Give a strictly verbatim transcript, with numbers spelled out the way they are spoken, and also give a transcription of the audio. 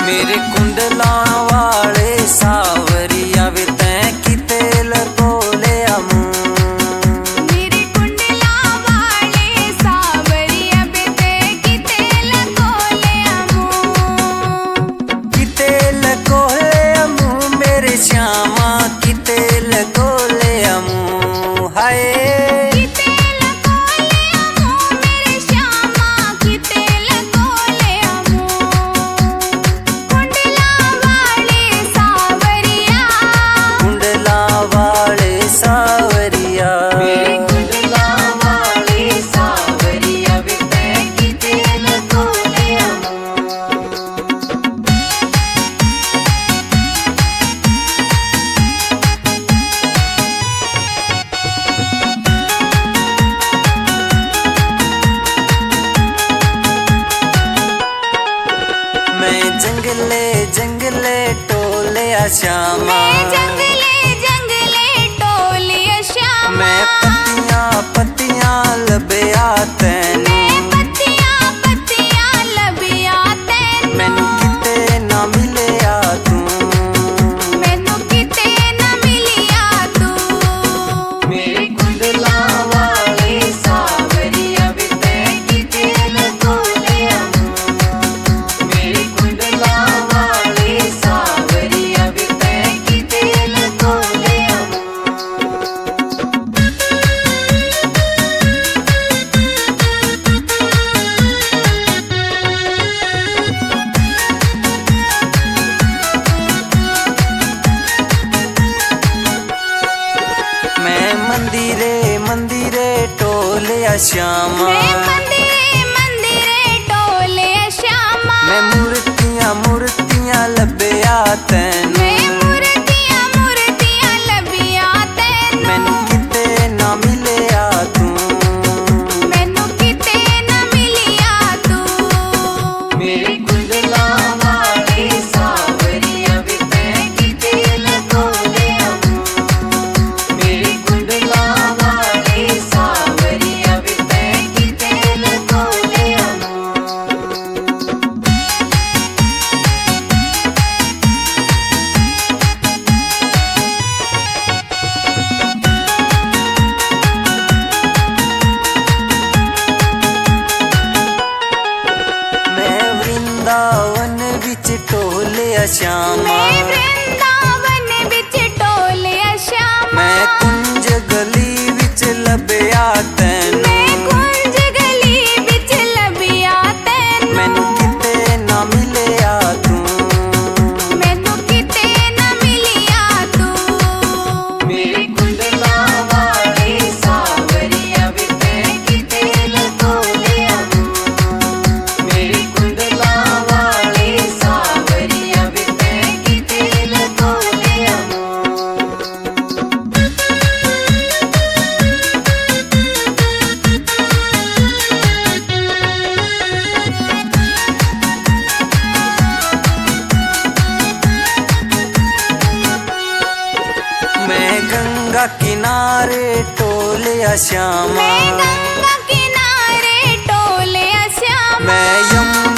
मेरे कुंडला वाले सावरिया वे तैं किते लकोले मुँह। मेरे कुंडला वाले सावरिया वे तैं किते लकोले मुँह। किते लकोले मुँह मेरे श्यामा किते लकोले मुँह। हाय जंगले जंगले टोले श्यामा, जंगले जंगले टोले श्यामा। मैं पत्तियां पत्तियां लबिया तैनू, पत्तियां पत्तियां लबिया तैनू। मैनू किते ना मिलिया तू, मैनू किते ना मिलिया तू। मेरे कुंडला वाले सावरिया वे तैं किते लकोले मुँह। मेरे कुंडला वाले सावरिया वे तैं किते लकोले मैं मंदिरे मंदिरे टोले श्यामा, मैं मंदिरे मंदिरे टोले श्यामा। मैं मूर्तियां मूर्तियां लबिया तैनू, मैं मूर्तियां मूर्तियां लबिया तैनू। मैनू किते ना मिलिया तू, मैनू किते ना मिलिया तू। मेरे कुंडला वाले सावरिया वे तैं किते लकोले मुँह। मेरे कुंडला वाले सावरिया वे तैं किते लकोले मुँह। मैं वृंदावन विच टोले श्यामा, मैं वृंदावन विच टोले श्यामा। मैं कुंज गली विच लबिया तैनू, मैं कुंज गली विच लबिया तैनू। मैनू किते ना मिलिया तू, मैनू किते ना मिलिया तू। मेरे कुंडला वाले सावरिया वे तैं किते लकोले मुँह। मेरे कुंडला वाले सावरिया वे तैं किते लकोले मुँह। मैं गंगा किनारे टोले श्यामा, मैं गंगा किनारे टोले श्यामा। मैं यमुना